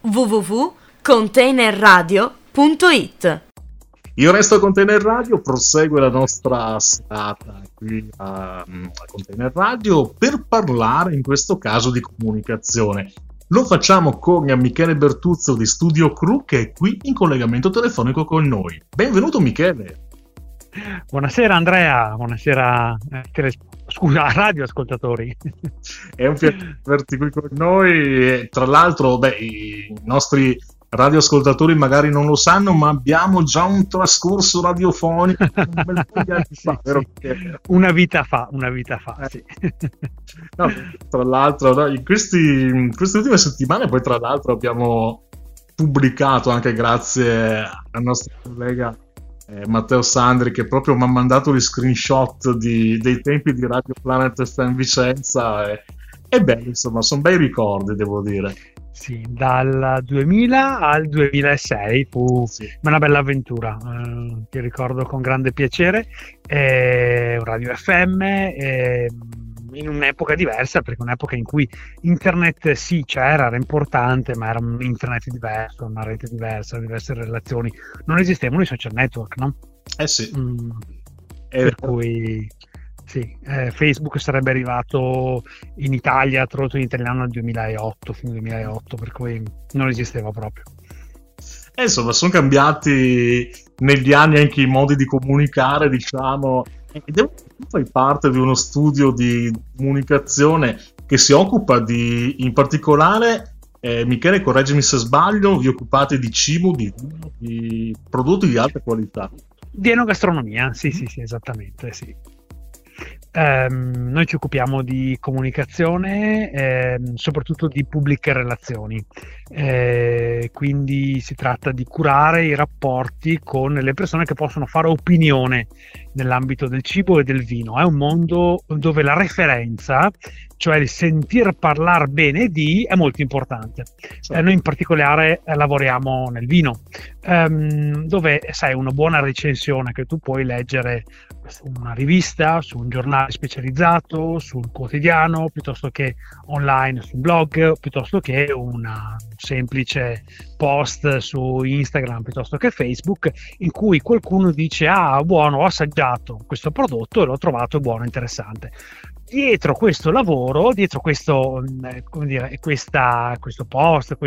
www.containerradio.it. Io resto a Container Radio, prosegue la nostra serata qui a Container Radio per parlare in questo caso di comunicazione. Lo facciamo con Michele Bertuzzo di Studio Crew, che è qui in collegamento telefonico con noi. Benvenuto Michele. Buonasera Andrea, buonasera radioascoltatori. È un piacere averti qui con noi. Tra l'altro, i nostri radioascoltatori magari non lo sanno, ma abbiamo già un trascorso radiofonico un bel po' di anni fa, vero? Una vita fa, sì. No, tra l'altro, in queste ultime settimane, poi tra l'altro abbiamo pubblicato, anche grazie al nostro collega Matteo Sandri, che proprio mi ha mandato gli screenshot dei tempi di Radio Planet FM Vicenza, e bello, insomma, sono bei ricordi, devo dire. Sì, dal 2000 al 2006 fu una bella avventura, ti ricordo con grande piacere. Radio FM, in un'epoca diversa, perché un'epoca in cui internet sì c'era, era importante, ma era un internet diverso, una rete diversa, diverse relazioni, non esistevano i social network, no? Sì. Per cui sì, Facebook sarebbe arrivato in Italia, tradotto in italiano nel 2008, fino al 2008, per cui non esisteva proprio. Insomma, sono cambiati negli anni anche i modi di comunicare, diciamo. Tu fai parte di uno studio di comunicazione che si occupa in particolare, Michele, correggimi se sbaglio, vi occupate di cibo, di prodotti di alta qualità. Di enogastronomia, sì, esattamente, sì. Noi ci occupiamo di comunicazione, soprattutto di pubbliche relazioni, quindi si tratta di curare i rapporti con le persone che possono fare opinione nell'ambito del cibo e del vino. È un mondo dove la referenza, cioè il sentir parlare bene è molto importante. Noi in particolare lavoriamo nel vino, dove sai, una buona recensione che tu puoi leggere su una rivista, su un giornale specializzato, sul quotidiano, piuttosto che online su un blog, piuttosto che un semplice post su Instagram, piuttosto che Facebook, in cui qualcuno dice: ah, buono, ho assaggiato questo prodotto e l'ho trovato buono, interessante. Dietro questo lavoro, dietro questo, questo post,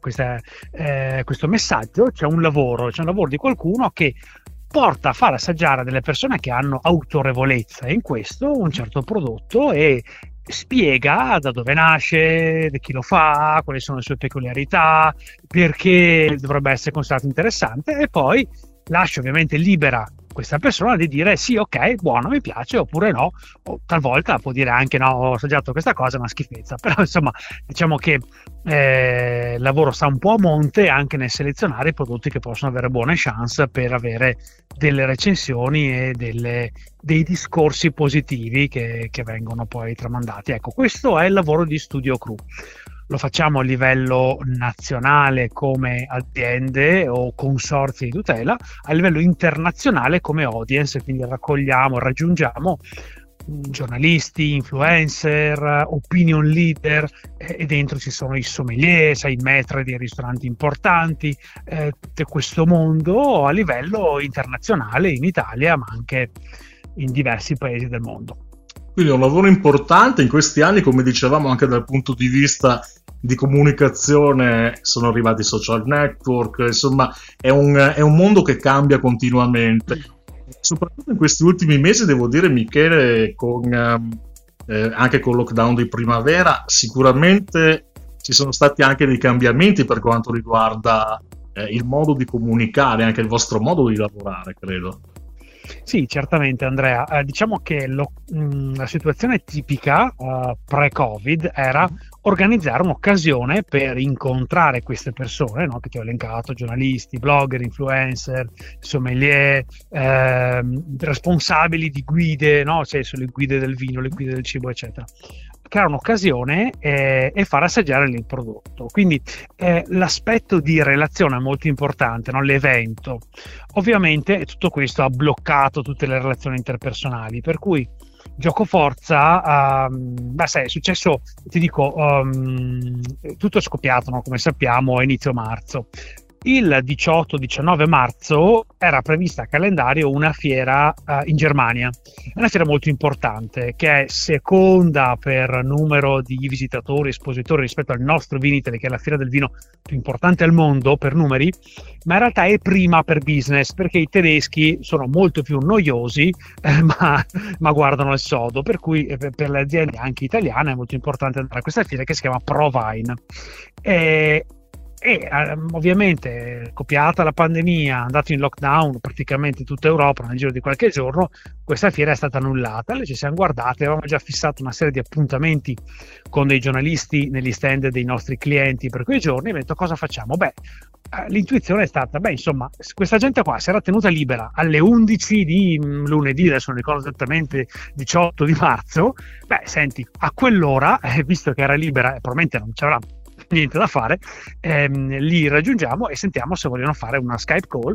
questo messaggio, c'è un lavoro di qualcuno che porta a far assaggiare a delle persone che hanno autorevolezza in questo un certo prodotto e spiega da dove nasce, da chi lo fa, quali sono le sue peculiarità, perché dovrebbe essere considerato interessante, e poi lascia ovviamente libera questa persona di dire sì, ok, buono, mi piace, oppure no, o talvolta può dire anche no, ho assaggiato questa cosa, è una schifezza. Però insomma, diciamo che il lavoro sta un po' a monte anche nel selezionare i prodotti che possono avere buone chance per avere delle recensioni e dei discorsi positivi che vengono poi tramandati. Ecco, questo è il lavoro di Studio Crew. Lo facciamo a livello nazionale come aziende o consorzi di tutela, a livello internazionale come audience, quindi raggiungiamo giornalisti, influencer, opinion leader, e dentro ci sono i sommelier, i maître di ristoranti importanti, tutto questo mondo a livello internazionale in Italia, ma anche in diversi paesi del mondo. Quindi è un lavoro importante in questi anni, come dicevamo, anche dal punto di vista di comunicazione. Sono arrivati i social network, insomma è un mondo che cambia continuamente, soprattutto in questi ultimi mesi, devo dire, Michele, anche con il lockdown di primavera sicuramente ci sono stati anche dei cambiamenti per quanto riguarda il modo di comunicare, anche il vostro modo di lavorare, credo. Sì, certamente Andrea, diciamo che la situazione tipica pre-Covid era organizzare un'occasione per incontrare queste persone, no, che ti ho elencato: giornalisti, blogger, influencer, sommelier, responsabili di guide, no? Cioè sulle guide del vino, le guide del cibo, eccetera. Creare un'occasione e far assaggiare il prodotto. Quindi l'aspetto di relazione è molto importante, no? L'evento. Ovviamente tutto questo ha bloccato tutte le relazioni interpersonali, per cui gioco forza, sai, è successo, ti dico, tutto è scoppiato, no? Come sappiamo, a inizio marzo. Il 18-19 marzo era prevista a calendario una fiera in Germania, è una fiera molto importante che è seconda per numero di visitatori, espositori rispetto al nostro Vinitaly, che è la fiera del vino più importante al mondo per numeri, ma in realtà è prima per business, perché i tedeschi sono molto più noiosi, ma guardano il sodo, per cui per le aziende anche italiane è molto importante andare a questa fiera che si chiama ProWein. Ovviamente, copiata la pandemia, andato in lockdown praticamente in tutta Europa nel giro di qualche giorno, questa fiera è stata annullata. Noi ci siamo guardati, avevamo già fissato una serie di appuntamenti con dei giornalisti negli stand dei nostri clienti per quei giorni. E ho detto, cosa facciamo? L'intuizione è stata, insomma, questa gente qua si era tenuta libera alle 11 di lunedì, adesso non ricordo esattamente, 18 di marzo, senti, a quell'ora, visto che era libera e probabilmente non c'era niente da fare, li raggiungiamo e sentiamo se vogliono fare una Skype call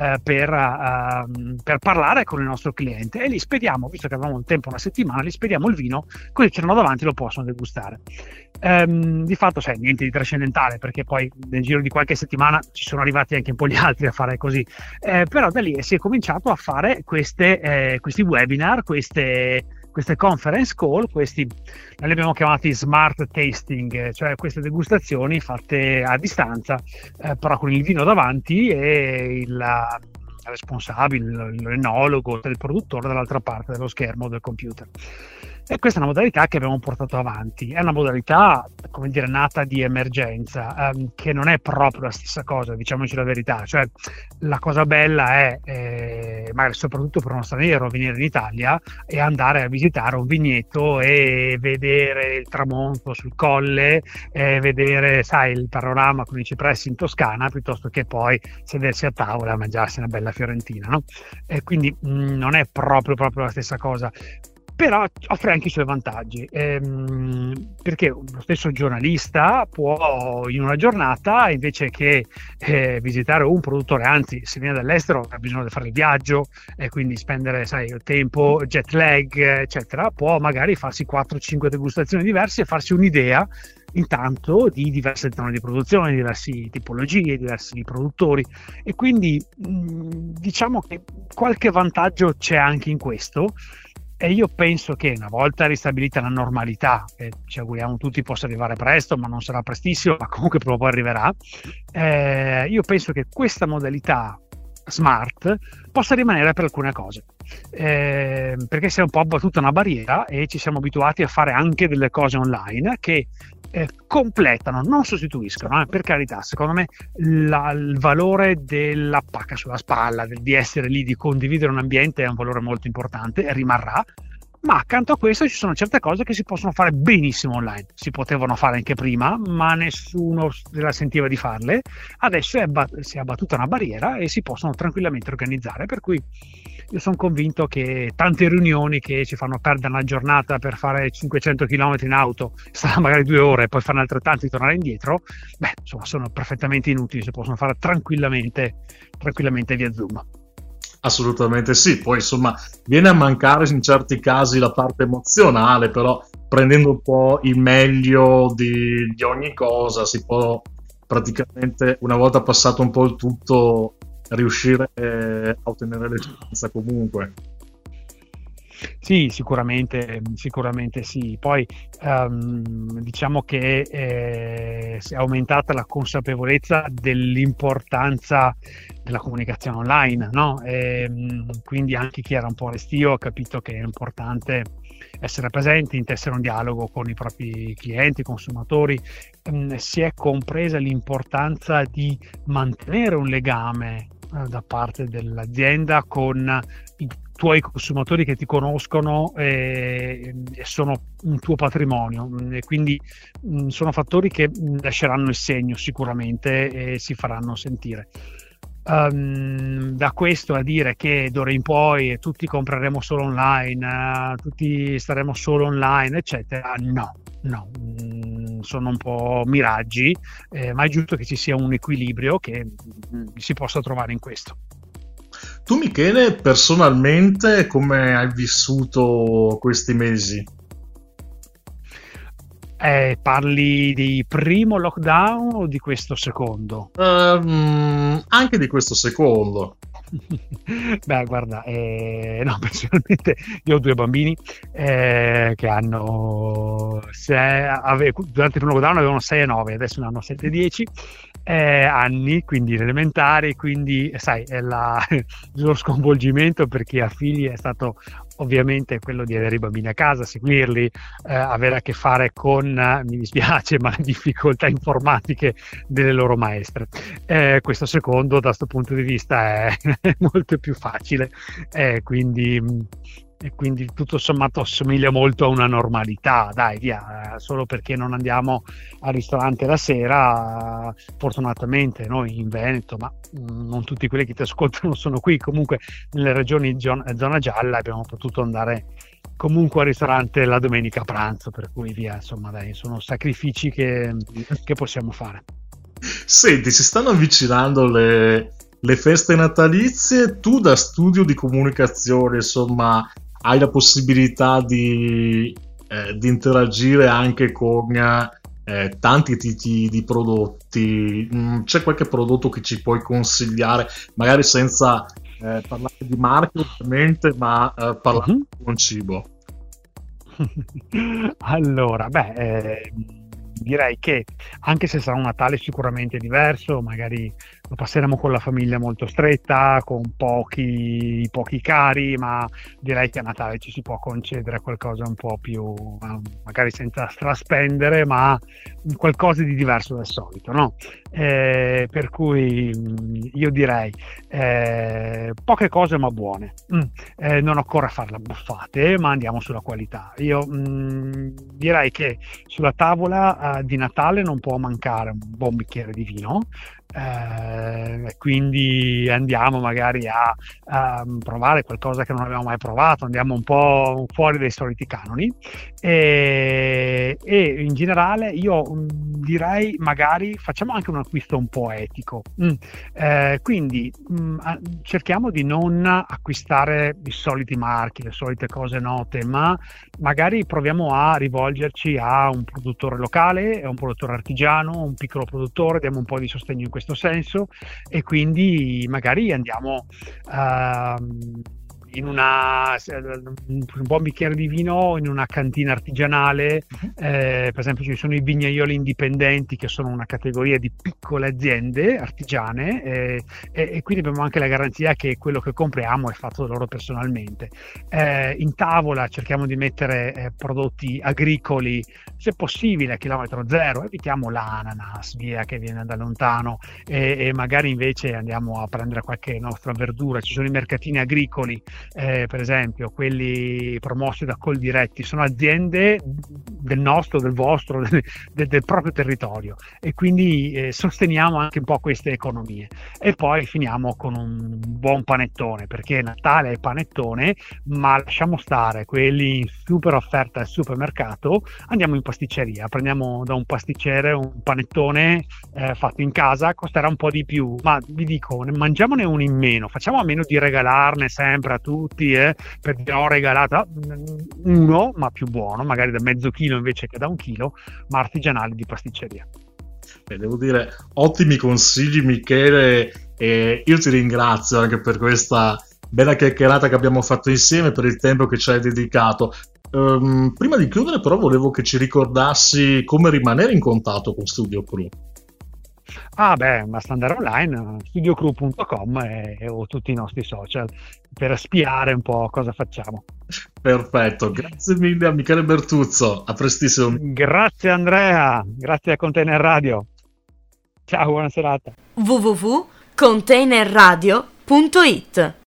per parlare con il nostro cliente, e li spediamo, visto che avevamo un tempo, una settimana, li spediamo il vino, quelli che c'erano davanti lo possono degustare. Di fatto, sai, niente di trascendentale, perché poi nel giro di qualche settimana ci sono arrivati anche un po' gli altri a fare così, però da lì si è cominciato a fare questi webinar, queste conference call, noi li abbiamo chiamati smart tasting, cioè queste degustazioni fatte a distanza, però con il vino davanti e il responsabile, l'enologo, il produttore dall'altra parte dello schermo del computer. E questa è una modalità che abbiamo portato avanti. È una modalità, come dire, nata di emergenza, che non è proprio la stessa cosa, diciamoci la verità. Cioè, la cosa bella è, magari soprattutto per uno straniero, venire in Italia e andare a visitare un vigneto e vedere il tramonto sul colle, vedere, sai, il panorama con i cipressi in Toscana, piuttosto che poi sedersi a tavola a mangiarsi una bella fiorentina, no? E quindi non è proprio la stessa cosa. Però offre anche i suoi vantaggi, perché lo stesso giornalista può in una giornata, invece che visitare un produttore, anzi se viene dall'estero ha bisogno di fare il viaggio e quindi spendere, sai, tempo, jet lag, eccetera, può magari farsi 4-5 degustazioni diverse e farsi un'idea intanto di diverse zone di produzione, diverse tipologie, diversi produttori, e quindi diciamo che qualche vantaggio c'è anche in questo. E io penso che una volta ristabilita la normalità, che ci auguriamo tutti possa arrivare presto, ma non sarà prestissimo, ma comunque prima o poi arriverà, io penso che questa modalità smart possa rimanere per alcune cose, perché si è un po' abbattuta una barriera e ci siamo abituati a fare anche delle cose online che completano, non sostituiscono, per carità. Secondo me il valore della pacca sulla spalla, di essere lì, di condividere un ambiente, è un valore molto importante e rimarrà. Ma accanto a questo ci sono certe cose che si possono fare benissimo online. Si potevano fare anche prima, ma nessuno la sentiva di farle. Adesso si è abbattuta una barriera e si possono tranquillamente organizzare. Per cui io sono convinto che tante riunioni che ci fanno perdere una giornata per fare 500 km in auto, sarà magari 2 ore e poi farne altrettanti e tornare indietro, insomma, sono perfettamente inutili, si possono fare tranquillamente via Zoom. Assolutamente sì, poi insomma viene a mancare in certi casi la parte emozionale, però prendendo un po' il meglio di ogni cosa si può praticamente, una volta passato un po' il tutto, riuscire a ottenere l'esperienza comunque. Sì, sicuramente sì. Poi diciamo che si è aumentata la consapevolezza dell'importanza della comunicazione online, no? Quindi anche chi era un po' restio ha capito che è importante essere presenti, intessere un dialogo con i propri clienti, consumatori. Si è compresa l'importanza di mantenere un legame da parte dell'azienda con i tuoi consumatori che ti conoscono e sono un tuo patrimonio, e quindi sono fattori che lasceranno il segno sicuramente e si faranno sentire. Da questo a dire che d'ora in poi tutti compreremo solo online, tutti staremo solo online, eccetera, no, sono un po' miraggi, ma è giusto che ci sia un equilibrio che si possa trovare in questo. Tu Michele, personalmente come hai vissuto questi mesi? Parli di primo lockdown o di questo secondo? Anche di questo secondo. Beh, guarda, no, personalmente io ho due bambini che hanno durante il primo lockdown avevano 6 e 9, adesso ne hanno 7 e 10 anni, quindi elementari, quindi sai, lo sconvolgimento per chi ha figli è stato ovviamente quello di avere i bambini a casa, seguirli, avere a che fare con, mi dispiace, ma le difficoltà informatiche delle loro maestre. Questo secondo, da questo punto di vista, è molto più facile, quindi tutto sommato assomiglia molto a una normalità, dai, via, solo perché non andiamo al ristorante la sera, fortunatamente noi in Veneto, ma non tutti quelli che ti ascoltano sono qui, comunque nelle regioni zona gialla abbiamo potuto andare comunque al ristorante la domenica a pranzo, per cui via, insomma, dai, sono sacrifici che possiamo fare. Senti, si stanno avvicinando le feste natalizie, tu da studio di comunicazione, insomma, hai la possibilità di interagire anche con tanti tipi di prodotti. C'è qualche prodotto che ci puoi consigliare, magari senza parlare di marche ovviamente, ma parlare con cibo? Allora, direi che anche se sarà un Natale sicuramente diverso, magari lo passeremo con la famiglia molto stretta, con pochi cari, ma direi che a Natale ci si può concedere qualcosa un po' più, magari senza straspendere, ma qualcosa di diverso dal solito, no? Per cui io direi poche cose ma buone. Non occorre farle buffate, ma andiamo sulla qualità. Io direi che sulla tavola di Natale non può mancare un buon bicchiere di vino, quindi andiamo magari a provare qualcosa che non abbiamo mai provato, andiamo un po' fuori dai soliti canoni, e in generale io direi magari facciamo anche un acquisto un po' etico, quindi cerchiamo di non acquistare i soliti marchi, le solite cose note, ma magari proviamo a rivolgerci a un produttore locale, a un produttore artigiano, un piccolo produttore, diamo un po' di sostegno in questo senso, e quindi magari andiamo in un buon bicchiere di vino in una cantina artigianale, per esempio ci sono i vignaioli indipendenti, che sono una categoria di piccole aziende artigiane, e quindi abbiamo anche la garanzia che quello che compriamo è fatto da loro personalmente. In tavola cerchiamo di mettere prodotti agricoli, se possibile a chilometro zero, evitiamo l'ananas via che viene da lontano, e magari invece andiamo a prendere qualche nostra verdura. Ci sono i mercatini agricoli, per esempio quelli promossi da Coldiretti, sono aziende del nostro, del vostro, del proprio territorio, e quindi sosteniamo anche un po' queste economie. E poi finiamo con un buon panettone, perché Natale è panettone, ma lasciamo stare quelli in super offerta al supermercato, andiamo in pasticceria, prendiamo da un pasticcere un panettone fatto in casa, costerà un po' di più, ma vi dico, mangiamone uno in meno, facciamo a meno di regalarne sempre a tutti, per dire ho regalato uno, ma più buono, magari da mezzo chilo invece che da 1 chilo, ma artigianali di pasticceria. Devo dire, ottimi consigli Michele, e io ti ringrazio anche per questa bella chiacchierata che abbiamo fatto insieme, per il tempo che ci hai dedicato. Prima di chiudere però volevo che ci ricordassi come rimanere in contatto con Studio Crew. Basta andare online, studiocrew.com, o tutti i nostri social, per spiare un po' cosa facciamo. Perfetto, grazie mille a Michele Bertuzzo, a prestissimo. Grazie Andrea, grazie a Container Radio. Ciao, buona serata. www.containerradio.it